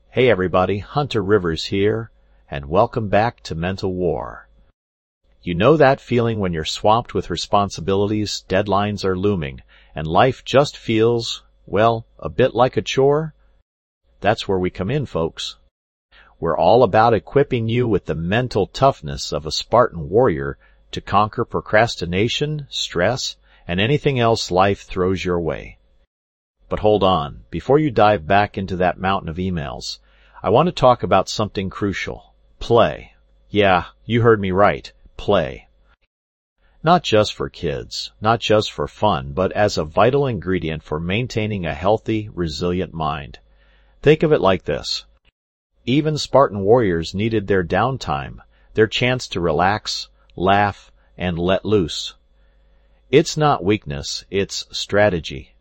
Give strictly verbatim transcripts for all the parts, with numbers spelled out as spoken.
Hey everybody, Hunter Rivers here, and welcome back to Mental War. You know that feeling when you're swamped with responsibilities, deadlines are looming, and life just feels, well, a bit like a chore? That's where we come in, folks. We're all about equipping you with the mental toughness of a Spartan warrior to conquer procrastination, stress, and anything else life throws your way. But hold on, before you dive back into that mountain of emails, I want to talk about something crucial. Play. Yeah, you heard me right. Play. Not just for kids, not just for fun, but as a vital ingredient for maintaining a healthy, resilient mind. Think of it like this. Even Spartan warriors needed their downtime, their chance to relax, laugh, and let loose. It's not weakness, it's strategy.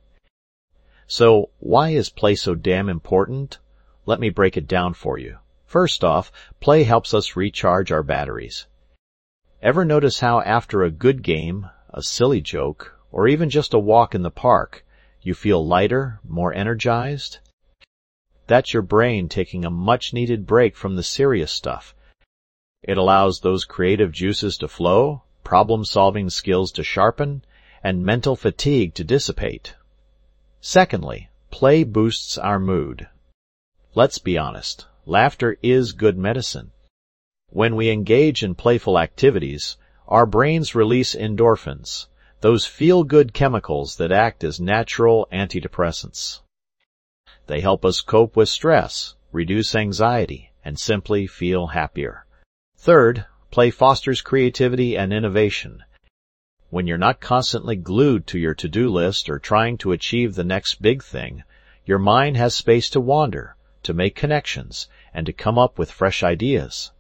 So, why is play so damn important? Let me break it down for you. First off, play helps us recharge our batteries. Ever notice how after a good game, a silly joke, or even just a walk in the park, you feel lighter, more energized? That's your brain taking a much-needed break from the serious stuff. It allows those creative juices to flow, problem-solving skills to sharpen, and mental fatigue to dissipate. Secondly, play boosts our mood. Let's be honest, laughter is good medicine. When we engage in playful activities, our brains release endorphins, those feel-good chemicals that act as natural antidepressants. They help us cope with stress, reduce anxiety, and simply feel happier. Third, play fosters creativity and innovation. When you're not constantly glued to your to-do list or trying to achieve the next big thing, your mind has space to wander, to make connections, and to come up with fresh ideas.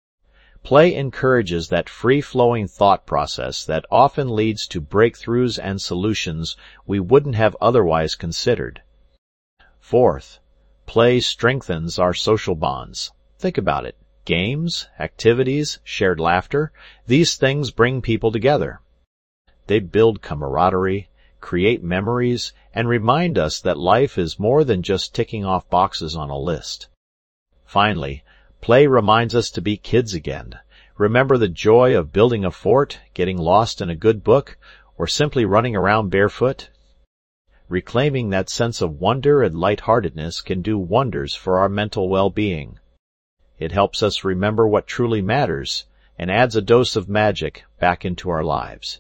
Play encourages that free-flowing thought process that often leads to breakthroughs and solutions we wouldn't have otherwise considered. Fourth, play strengthens our social bonds. Think about it. Games, activities, shared laughter, these things bring people together. They build camaraderie, create memories, and remind us that life is more than just ticking off boxes on a list. Finally, play reminds us to be kids again. Remember the joy of building a fort, getting lost in a good book, or simply running around barefoot? Reclaiming that sense of wonder and lightheartedness can do wonders for our mental well-being. It helps us remember what truly matters and adds a dose of magic back into our lives.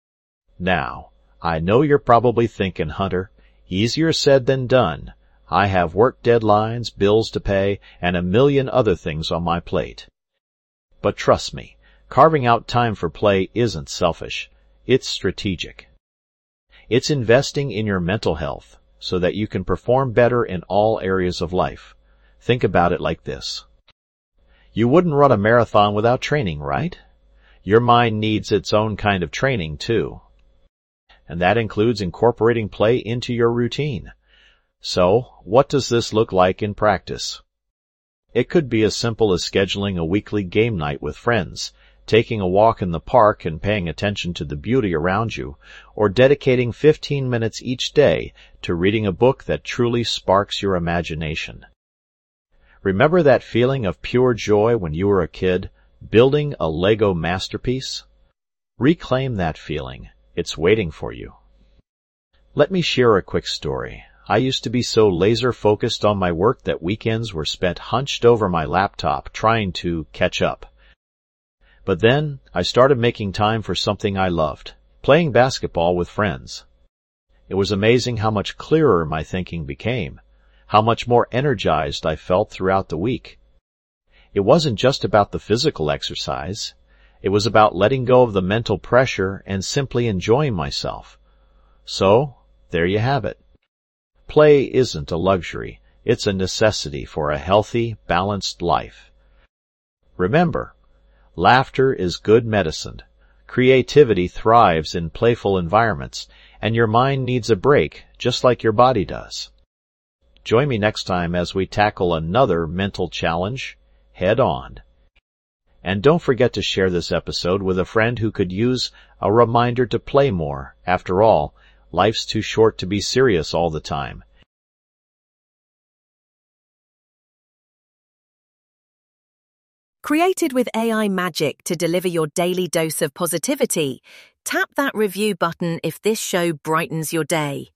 Now, I know you're probably thinking, Hunter, easier said than done. I have work deadlines, bills to pay, and a million other things on my plate. But trust me, carving out time for play isn't selfish. It's strategic. It's investing in your mental health so that you can perform better in all areas of life. Think about it like this. You wouldn't run a marathon without training, right? Your mind needs its own kind of training, too. And that includes incorporating play into your routine. So, what does this look like in practice? It could be as simple as scheduling a weekly game night with friends, taking a walk in the park and paying attention to the beauty around you, or dedicating fifteen minutes each day to reading a book that truly sparks your imagination. Remember that feeling of pure joy when you were a kid, building a Lego masterpiece? Reclaim that feeling. It's waiting for you. Let me share a quick story. I used to be so laser-focused on my work that weekends were spent hunched over my laptop trying to catch up. But then I started making time for something I loved, playing basketball with friends. It was amazing how much clearer my thinking became, how much more energized I felt throughout the week. It wasn't just about the physical exercise. It was about letting go of the mental pressure and simply enjoying myself. So, there you have it. Play isn't a luxury. It's a necessity for a healthy, balanced life. Remember, laughter is good medicine. Creativity thrives in playful environments, and your mind needs a break, just like your body does. Join me next time as we tackle another mental challenge head on. And don't forget to share this episode with a friend who could use a reminder to play more. After all, life's too short to be serious all the time. Created with A I magic to deliver your daily dose of positivity, tap that review button if this show brightens your day.